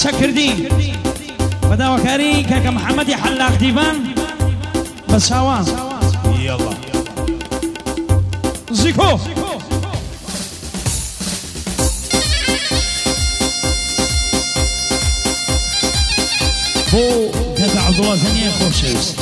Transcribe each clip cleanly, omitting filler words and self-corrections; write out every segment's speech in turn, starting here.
چەکردی بەداوەکاری کاکە محەممەدی حەلاق دیوان بە چاوان يلا زیکۆ بۆ کاکە عەبدوڵڵا زەنیە خۆشەویست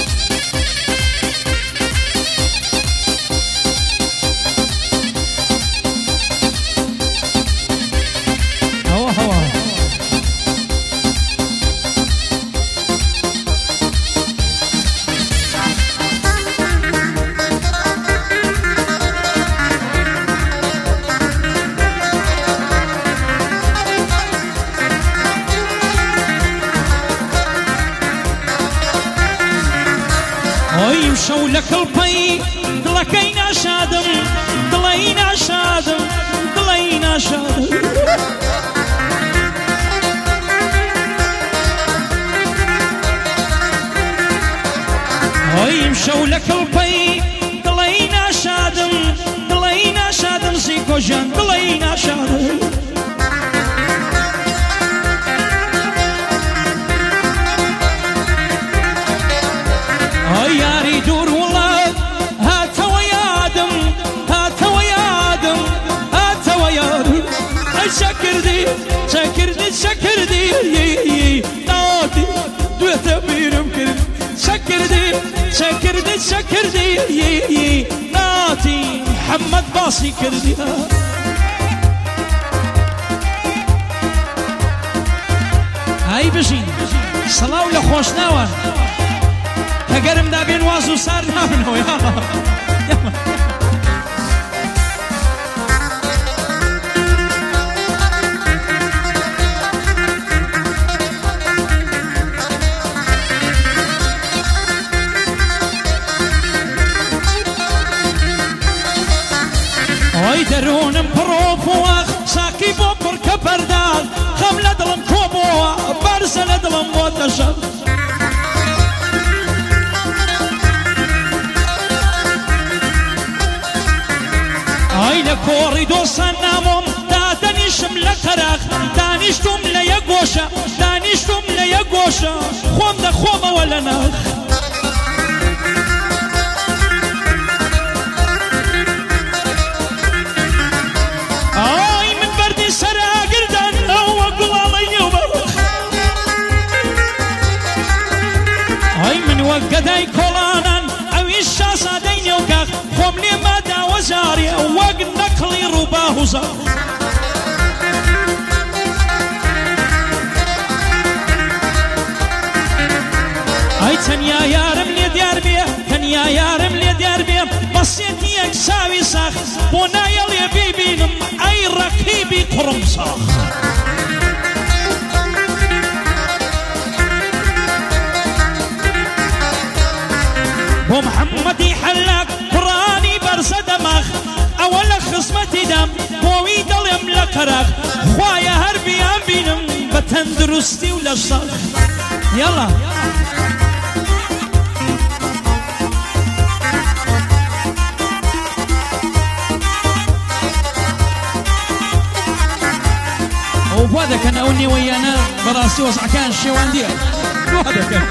شەو لە کڵپەی دڵەکەی ناشادم دڵەی ناشادم دڵەی ناشادم ئەویم شەو لە کڵپەی دڵەی ناشادم دڵەی ناشادم زیکۆ ژیان دڵەی ناشادم یاری دوور وڵات هاتەوە یادم هاتەوە یادم هاتەوە یادم ئەی چەکردی چەکردی چەکردی ناتی دوێتە بیرم کرد چەکردی چەکردی چەکردی ناتی محەممەد باسی کردی ئای بژین سەڵاو لە خۆشناوە ئەگەرم دابێن واز و سار نابنەوە ئەی دەرونم پڕۆپۆوەخ ساقی بۆ پڕکە پەردار خەم لە دڵم کۆبەوە بەرزە لە دڵم بۆ دەژەم ئای لە کۆڕی دۆسان نامۆم دادەنیشم لە قەراق دانیشتم لە یەک گۆشە دانیشتم لە یەک گۆشە خۆم دەخۆمەوە لە ناخ ئای من بەردی سەراگردان ئەوە گوڵاڵی نێوبەڕ ئای من وەک گەدای کۆڵانان ئەویش شاسادەی نێوکاخ خۆم لێ ماداوە جارێ وەک نەکڵی ڕووباهوزە ئەی تەنیا یارم لێ دیار بێ تەنیا یارم لێ دیار بێ بەسێتی یەک چاوی ساخ بۆ نایەڵێ بیبینم ئەی ڕەقیبی قوڕم ساخ بۆ محەممەدی حەلاق قڕانی بەرزە دەماخ ئەوە لە خزمەتی دەم بۆوی دڵێم لە قەراق خوایە هەر بیان بینم بە تەندروستی و لە ساخ یاڵا ئەو وا دەکەن ئەو نێوەیانە بەڕاستی وەزعەکان شێوان دیە وا دەکەن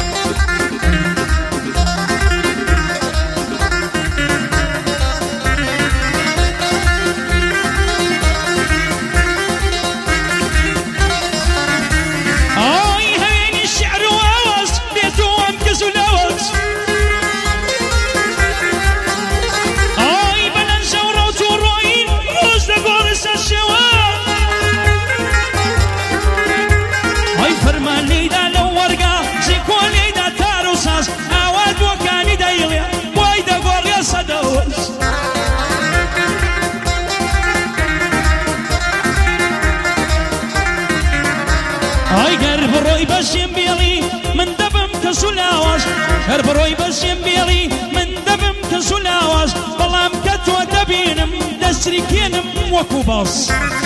هەر بڕۆی بەشێم بێڵی من دەبم کە سولاواز بەڵام کە تۆ دەبینم دەستریکێنم وەکو باس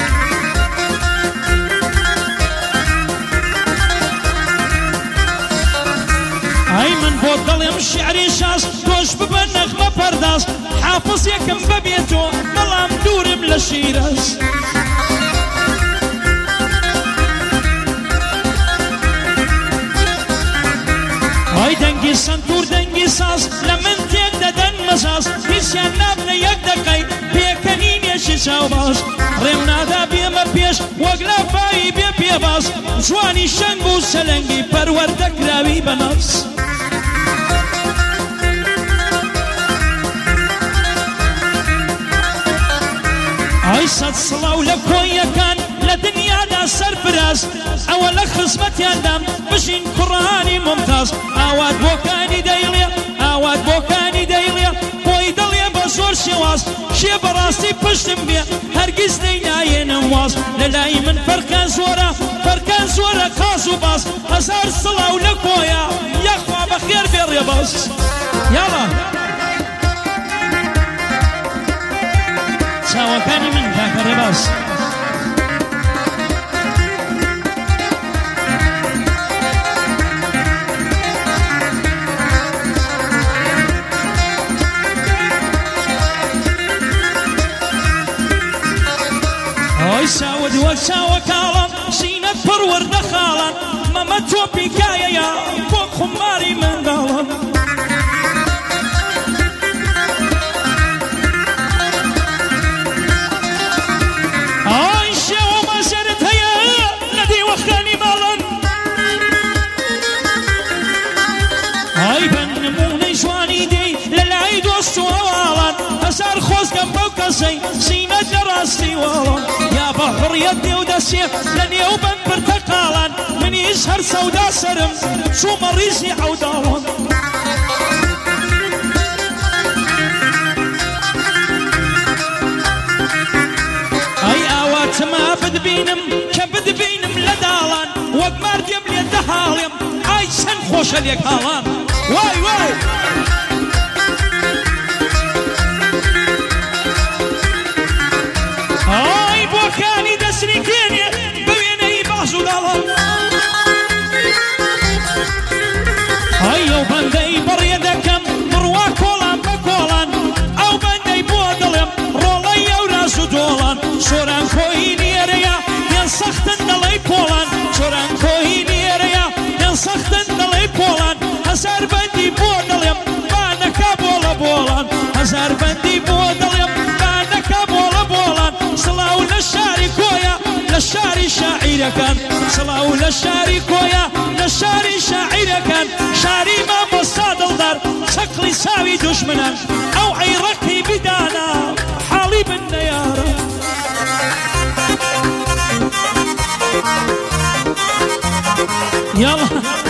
ئای من بۆ دڵێم شیعری شاس تۆش ببە نەغمە پەرداز حافظ یەکەم بەبێتۆ بەڵام دوورم لە شیرەز دەنگی سنتور دەنگی ساز لە من تێک دەدەن مەزاز هیچیان نابنە یەک دەقەی پێکەنینێکی چاوباز ڕێم نادا بێمە پێش وەک لافایی بێ پێباز جوانی شەنگ و سەلەنگی پەروەردەکراوی بەناز ئای سەد سڵاو لە کۆیەکان لە دنیادا سەرفراز ئەوە لە خزمەتیاندام بژین کوڕانی ممتاز ئاوات بۆکانی دەیڵێ ئاوات بۆکانی دەیڵێ بۆی دڵێ بە زۆر شێواز شێ بەڕاستی پشتم بێ هەرگیز نەینایێنم واز لە لای من فەرکان زۆرە قاز و باز هەزار سڵاو لە کۆیە یەخوا بەخێر بێ ڕێباز یاڵا چاوەکانی من کاکە ڕێباز ئەوی چاوت وەک چاوە کاڵان سینەت پڕ وەردە خاڵان مەمە تۆ پیکایەیە بۆ خوماری منداڵان ئای شێوە مەزەرت هەیە لە دیوەخانی ماڵان ئای بە نمونەی جوانی دەی لە لای دۆست و هەواڵان هەزار خۆزگەم بەو کەسەی سینەت لە ڕاستی واڵان یا بە حڕیەت دێو دەسێ لە نێو بەند پرتەقاڵان منیش هەر سەودا سەرم چوومە ڕیزی عەوداڵان ئەی ئاواتما بدبینم کە بدبینم لە داڵان وەک ماردێم لێ دەهاڵێم ئای چەند خۆشە لێک هاڵان وای وای ئای بۆکانی دەسری کێنێ بە وێنەی باز و داڵان ئای ئەو بەندەی بڕێ دەکەم بڕوا کۆڵان بە کۆڵان ئەو بەندەی بۆ دڵێم ڕۆڵەی ئەو راز و دۆڵان چۆران کۆی نێرەیە پێن سەختن دەڵێی پۆڵان چۆران کۆی نێرەیە پێن سەختن دەڵێی پۆڵان هەزار بەندی بۆ دڵێم بانەکە بۆڵە بۆڵان هەزار بەندی بۆ دڵێم بانەکە بۆڵە بۆڵان سڵاو لە شاری کۆیە لە شاری شاعیرەکان سڵاو لە شاری کۆیە لە شاری شاعیرەکان شاری مامۆستا دڵدار چەقڵی ساوی دوژمنان ئەو عەیڕەقی بدانە حاڵی بن نەیارە یاڵا